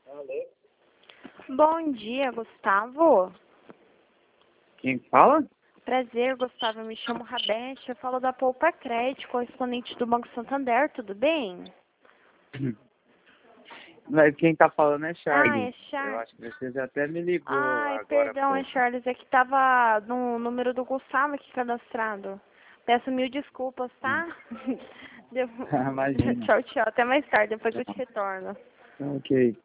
Alô? Bom dia, Gustavo. Quem fala? Prazer, Gustavo. Eu me chamo Rabete. Eu falo da Poupa Crédito, correspondente do Banco Santander. Tudo bem? Mas quem tá falando é Charles. É Charles. Eu acho que você já até me ligou Ai, agora há perdão, é pouco. Charles. É que tava no número do Gustavo aqui cadastrado. Peço mil desculpas, tá? Deu- Imagina. Tchau, tchau. Até mais tarde, depois eu te retorno. Ok.